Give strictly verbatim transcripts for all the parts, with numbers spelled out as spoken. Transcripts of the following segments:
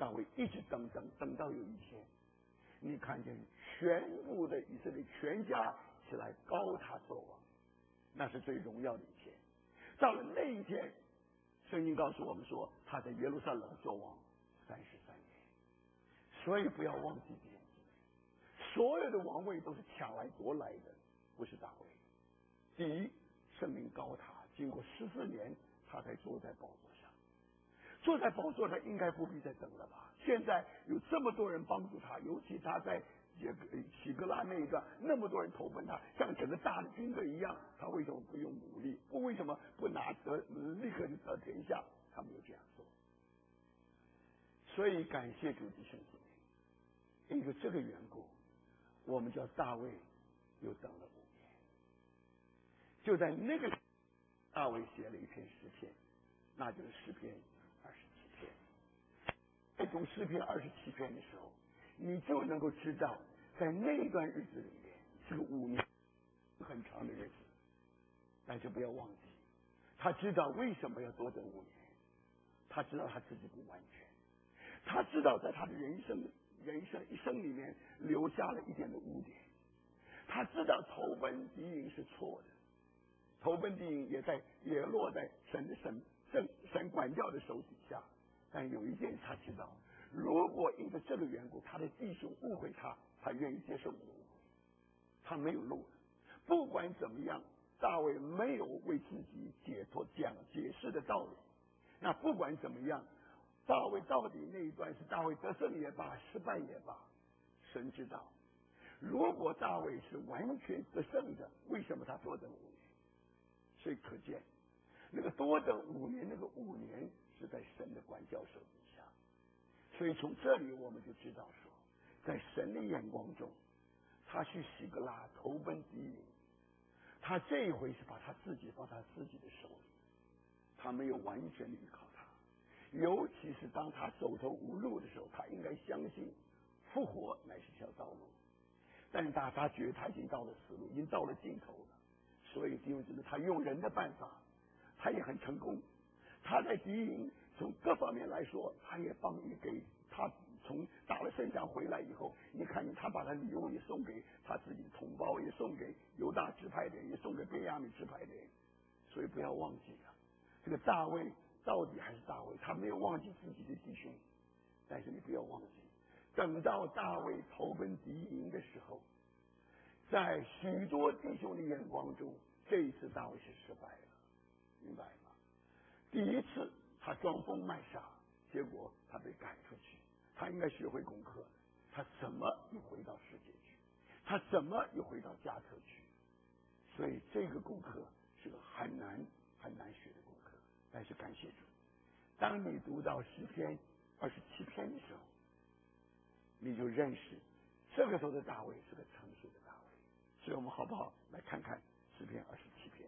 大卫一直等等等到有一天，你看见全部的以色列全家起来高他做王，那是最荣耀的一天。到了那一天，圣经告诉我们说，他在耶路撒冷做王三十三年。所以不要忘记这件事，所有的王位都是抢来夺来的，不是大卫。第一，圣灵高他，经过十四年，他才坐在宝座上。坐在宝座上应该不必再等了吧？现在有这么多人帮助他，尤其他在喜格拉那一段，那么多人投奔他，像整个大的军队一样，他为什么不用武力？不为什么不拿得立刻就得天下？他没有这样做。所以感谢主弟兄姊妹，因为这个缘故，我们叫大卫又等了五年。就在那个大卫写了一篇诗篇，那就是诗篇二十七篇。在读诗篇二十七篇的时候，你就能够知道，在那一段日子里面，是个五年很长的日子。但是不要忘记，他知道为什么要多等五年，他知道他自己不完全，他知道在他的人生人生一生里面留下了一点的污点，他知道投奔敌营是错的，投奔敌营也在也落在神的神神神管教的手底下。但有一件事他知道，如果因为这个缘故，他的弟兄误会他，他愿意接受你的误会，他没有路了。不管怎么样，大卫没有为自己解脱讲解释的道理。那不管怎么样，大卫到底那一段是大卫得胜也罢，失败也罢，神知道。如果大卫是完全得胜的，为什么他多等五年？所以可见，那个多等五年，那个五年是在神的管教手底下。所以从这里我们就知道说，在神的眼光中，他去喜格拉投奔敌营，他这一回是把他自己放他自己的手里，他没有完全的依靠他。尤其是当他走投无路的时候，他应该相信复活乃是条道路。但是他他觉得他已经到了死路，已经到了尽头了。所以弟兄姊妹，他用人的办法，他也很成功。他在敌营从各方面来说，他也帮你给他从打了胜仗回来以后，你看见他把他礼物也送给他自己的同胞，也送给犹大支派的人，也送给便雅悯支派的人。所以不要忘记了，这个大卫到底还是大卫，他没有忘记自己的弟兄。但是你不要忘记，等到大卫投奔敌营的时候，在许多弟兄的眼光中，这一次大卫是失败了，明白吗？第一次他装疯卖傻，结果他被赶出去。他应该学会功课，他怎么又回到世界去？他怎么又回到加特去？所以这个功课是个很难很难学的功课。但是感谢主，当你读到诗篇二十七篇的时候，你就认识这个时候的大卫是个成熟的大卫。所以我们好不好来看看诗篇二十七篇？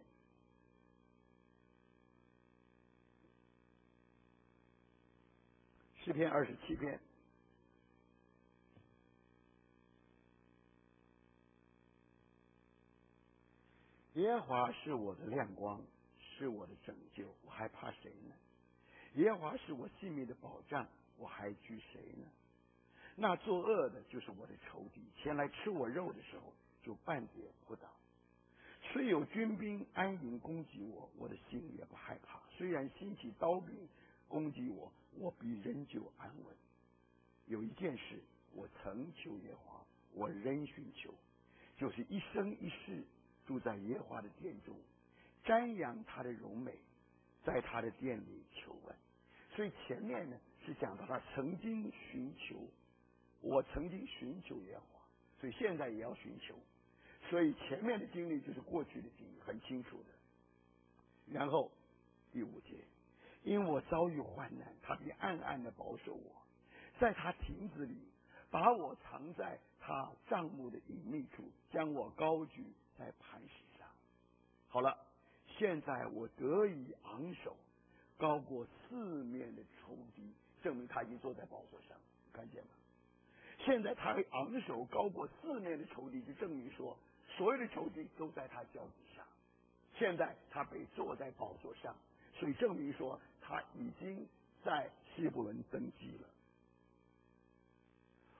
诗篇二十七篇，耶和华是我的亮光，是我的拯救，我还怕谁呢？耶和华是我性命的保障，我还惧谁呢？那作恶的就是我的仇敌，前来吃我肉的时候，就半点不倒。虽有军兵安营攻击我，我的心也不害怕。虽然兴起刀兵攻击我，我必仍旧安稳。有一件事我曾求耶和华，我仍寻求，就是一生一世住在耶和华的殿中，瞻仰他的荣美，在他的殿里求问。所以前面呢是讲到他曾经寻求，我曾经寻求耶和华，所以现在也要寻求。所以前面的经历就是过去的经历，很清楚的。然后第五节，因我遭遇患难，他必暗暗的保守我，在他亭子里把我藏在他帐幕的隐秘处，将我高举在磐石上。好了，现在我得以昂首，高过四面的仇敌，证明他已经坐在宝座上，看见吗？现在他昂首高过四面的仇敌，就证明说所有的仇敌都在他脚底下。现在他被坐在宝座上，所以证明说他已经在希伯伦登基了。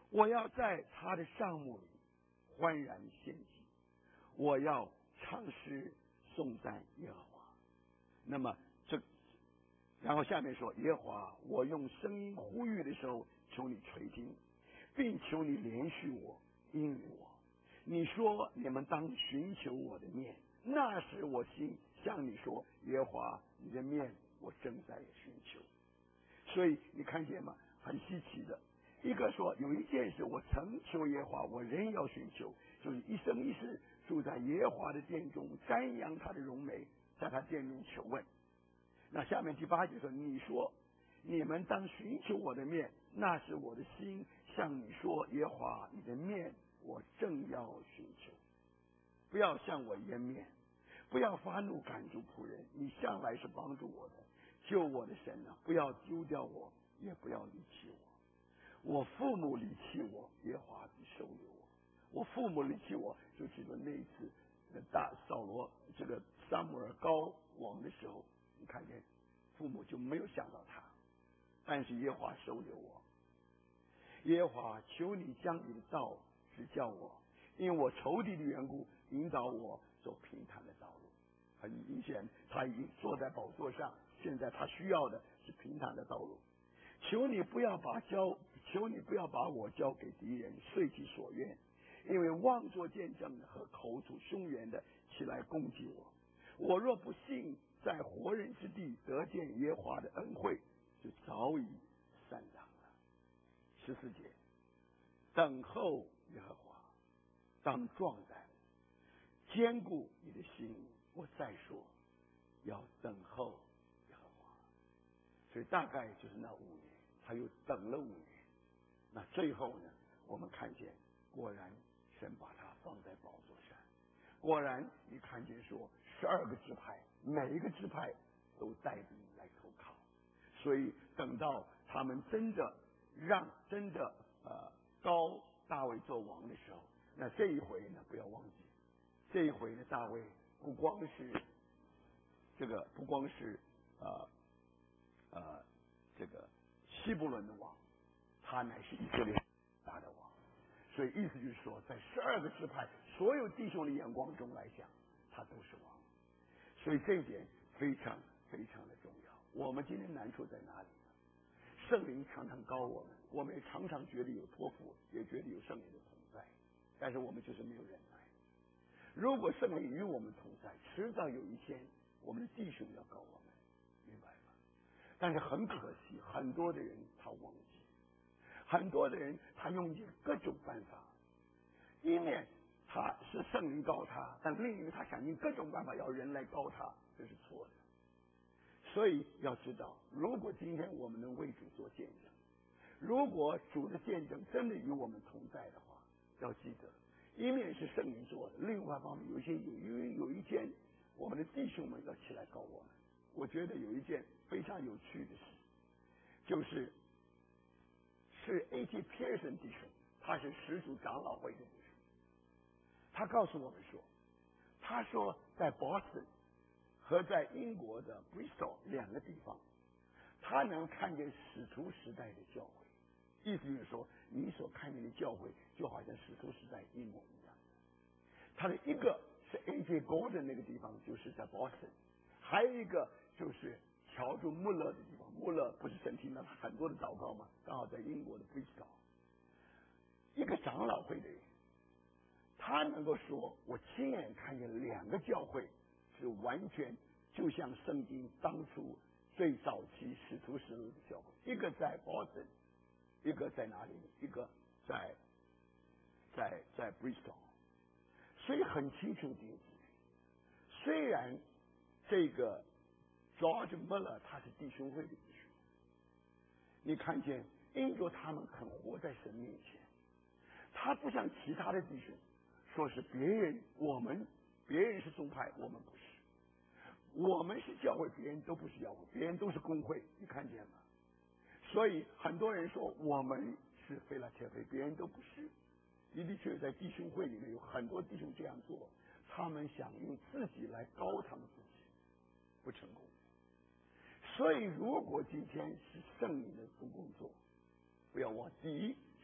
我要在他的帐幕里欢然献祭，我要唱诗颂赞耶和华。那么这，然后下面说，耶和华，我用声音呼吁的时候，求你垂听，并求你连续我，应允我。你说你们当寻求我的面，那时我心向你说，耶和华，你的面我正在寻求。所以你看见吗？很稀奇的。一个说有一件事我曾求耶和华，我仍要寻求，就是一生一世住在耶和华的殿中，瞻仰他的荣美，在他殿中求问。那下面第八节说，你说你们当寻求我的面，那是我的心向你说，耶和华，你的面我正要寻求。不要向我掩面，不要发怒赶逐仆人，你向来是帮助我的，救我的神啊，不要丢掉我，也不要离弃我。我父母离弃我，耶和华必收留我。我父母离弃我，就记得那一次大扫罗这个撒母耳高王的时候，你看见父母就没有想到他，但是耶和华收留我。耶和华，求你将你的道指教我，因为我仇敌的缘故，引导我走平坦的道路。很明显，他已经坐在宝座上，现在他需要的是平坦的道路。求你不要把交，求你不要把我交给敌人，遂其所愿，因为妄作见证和口吐凶言的起来攻击我。我若不信在活人之地得见耶和华的恩惠，就早已散场了。十四节，等候耶和华，当壮胆，坚固你的心。我再说，要等候耶和华。所以大概就是那五年，他又等了五年。那最后呢，我们看见，果然神把他放在宝座上。果然，你看见说，十二个支派，每一个支派都带兵来投靠。所以等到他们真的让真的呃高大卫做王的时候，那这一回呢，不要忘记，这一回呢，大卫不光是这个，不光是呃呃这个希伯伦的王，他乃是以色列大的王。所以意思就是说，在十二个支派所有弟兄的眼光中来讲，他都是王。所以这一点非常非常的重要。我们今天难处在哪里呢？圣灵常常高我们，我们也常常觉得有托付，也觉得有圣灵的同在，但是我们就是没有忍耐。如果圣灵与我们同在，迟早有一天我们的弟兄要高我们，明白吗？但是很可惜，很多的人他忘记，很多的人他用尽各种办法，一面他是圣灵高他，但另一面他想尽各种办法要人来高他，这是错的。所以要知道，如果今天我们能为主做见证，如果主的见证真的与我们同在的话，要记得，一面是圣灵做的，另外一方面有一些有因为有一天我们的弟兄们要起来高我们。我觉得有一件非常有趣的事，就是是 A T Pearson 弟兄，他是始祖长老会的弟兄，他告诉我们说，他说在 Boston 和在英国的 Bristol 两个地方，他能看见使徒时代的教会。意思就是说，你所看见的教会就好像使徒时代一模一样。他的一个是 A J Gordon 那个地方，就是在 Boston， 还有一个就是乔治穆勒的地方。穆勒不是神听了很多的祷告吗？刚好在英国的 Bristol， 一个长老会的人，他能够说，我亲眼看见两个教会是完全就像圣经当初最早期使徒时代的教会，一个在 Boston， 一个在哪里？一个在在在 Bristol。所以很清楚的，虽然这个 George Muller 他是弟兄会的弟兄，你看见因着他们肯活在神面前，他不像其他的弟兄说是别人，我们别人是宗派，我们不是，我们是教会，别人都不是教会，别人都是公会，你看见吗？所以很多人说我们是非拉铁非，别人都不是。的的确在弟兄会里面有很多弟兄这样做，他们想用自己来高他们自己，不成功。所以如果今天是圣灵的工作，不要忘，第一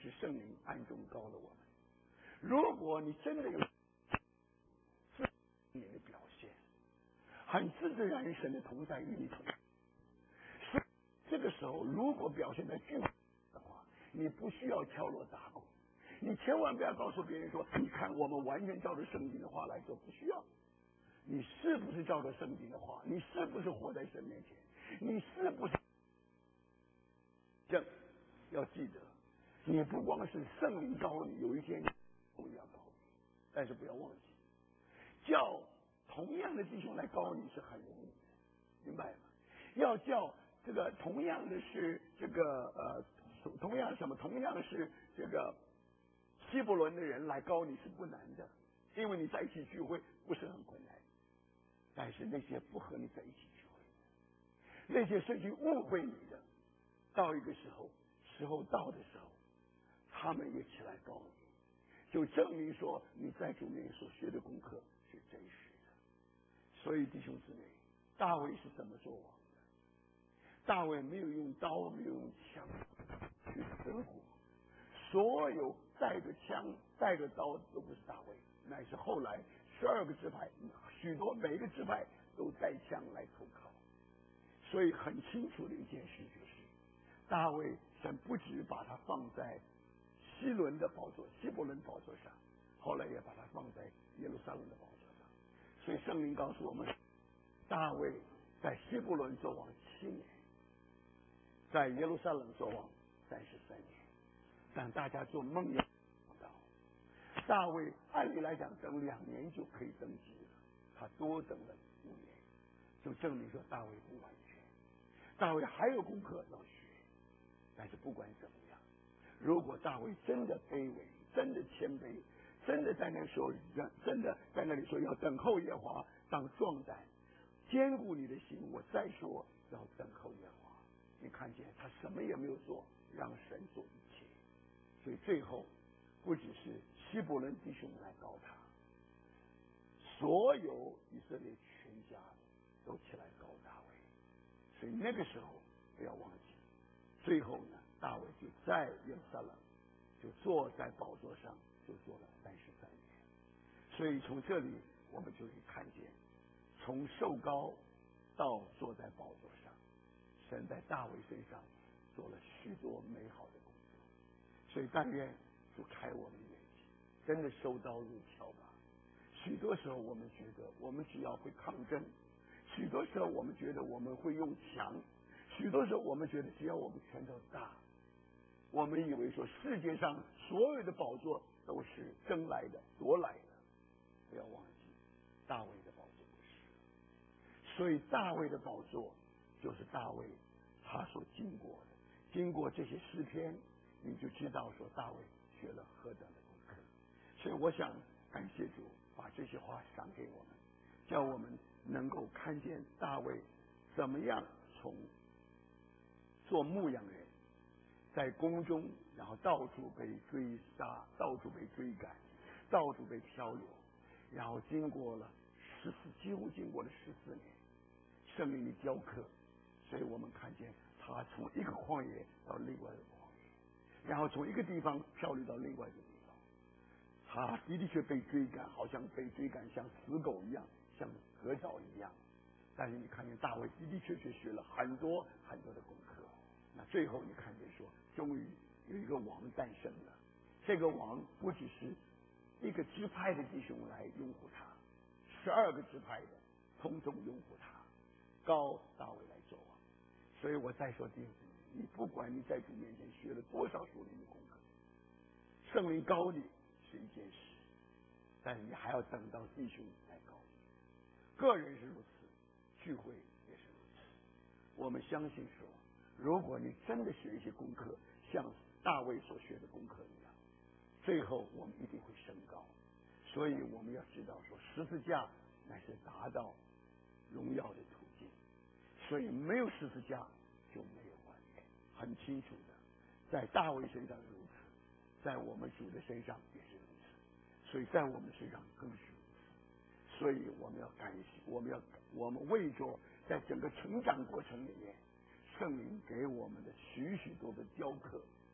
是圣灵暗中高了我们。如果你真的有自你的表现，很自自然神的同在与你同在，是这个时候如果表现在聚会的话，你不需要敲锣打鼓，你千万不要告诉别人说，你看我们完全照着圣经的话来做，不需要。你是不是照着圣经的话？你是不是活在神面前？你是不是正？要记得，你不光是圣灵高你，有一天我也要高你，但是不要忘记，叫同样的弟兄来高你是很容易的，明白吗？要叫这个同样的是这个呃，同样什么？同样是这个希伯伦的人来高你是不难的，因为你在一起聚会不是很困难。但是那些不和你在一起聚会的，那些甚至误会你的，到一个时候，时候到的时候，他们也起来告你，就证明说你在主面所学的功课是真实的。所以弟兄姊妹，大卫是怎么做王的？大卫没有用刀，没有用枪去生活，所有带着枪带着刀都不是大卫，乃是后来十二个支派，许多每个支派都带枪来投靠。所以很清楚的一件事就是，大卫神不只把他放在希伦的宝座、希伯伦宝座上，后来也把他放在耶路撒冷的宝座上。所以圣灵告诉我们，大卫在希伯伦做王七年，在耶路撒冷做王三十三年。但大家做梦也想不到，大卫按理来讲等两年就可以登基了，他多等了五年，就证明说大卫不完全，大卫还有功课要学。但是不管怎么样，如果大卫真的卑微，真的谦卑，真的在那说，真的在那里说要等候耶和华，当壮胆，坚固你的心。我再说要等候耶和华，你看见他什么也没有做，让神做一切。所以最后不只是希伯伦弟兄来告他，所有以色列全家都起来告大卫。所以那个时候不要忘记，最后呢，大卫就在耶路撒冷就坐在宝座上，就坐了三十三年。所以从这里我们就可以看见，从受膏到坐在宝座上，神在大卫身上做了许多美好的工作。所以但愿主开我们眼睛，真的收刀入鞘吧。许多时候我们觉得我们只要会抗争，许多时候我们觉得我们会用强，许多时候我们觉得只要我们拳头大，我们以为说世界上所有的宝座都是争来的夺来的。不要忘记大卫的宝座不是，所以大卫的宝座就是大卫他所经过的，经过这些诗篇，你就知道说大卫学了何等的功课。所以我想感谢主把这些话赏给我们，叫我们能够看见大卫怎么样从做牧羊人，在宫中，然后到处被追杀，到处被追赶，到处被漂流，然后经过了十四，几乎经过了十四年圣灵的教课。所以我们看见他从一个旷野到另外一个旷野，然后从一个地方漂流到另外一个地方。他的的确被追赶，好像被追赶像死狗一样，像河沼一样。但是你看见大卫的的确确学了很多很多的功课。那最后你看见说，终于有一个王诞生了。这个王不只是一个支派的弟兄来拥护他，十二个支派的通通拥护他，高大卫来做王。所以我再说弟兄，你不管你在主面前学了多少属灵的功课，圣灵高你是一件事，但是你还要等到弟兄来高你。个人是如此，聚会也是如此。我们相信说，如果你真的学一些功课，像大卫所学的功课一样，最后我们一定会升高。所以我们要知道说，十字架乃是达到荣耀的途径。所以没有十字架就没有完美，很清楚的，在大卫身上如此，在我们主的身上也是如此，所以在我们身上更是如此。所以我们要感谢，我们要我们为着在整个成长过程里面，圣灵给我们的许许多的教课，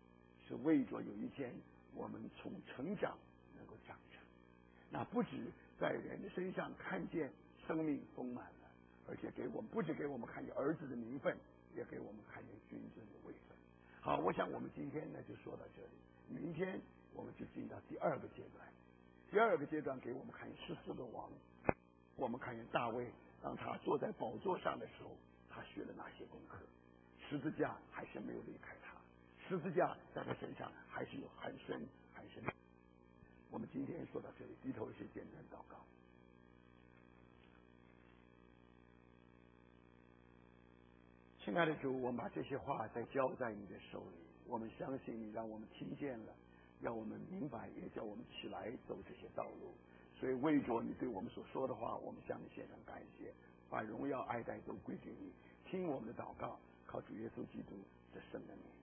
是为着有一天我们从成长能够长成。那不止在人的身上看见生命丰满了，而且给我们不止给我们看见儿子的名分，也给我们看见君尊的位分。好，我想我们今天呢就说到这里，明天我们就进到第二个阶段。第二个阶段给我们看十四个王，我们看见大卫当他坐在宝座上的时候，他学了哪些功课？十字架还是没有离开他，十字架在他身上还是有很深很深。我们今天说到这里，低头是简单祷告。亲爱的主，我们把这些话再交在你的手里，我们相信你让我们听见了，让我们明白，也叫我们起来走这些道路。所以为着你对我们所说的话，我们向你献上感谢，把荣耀爱戴都归给你。听我们的祷告，靠主耶稣基督的圣名。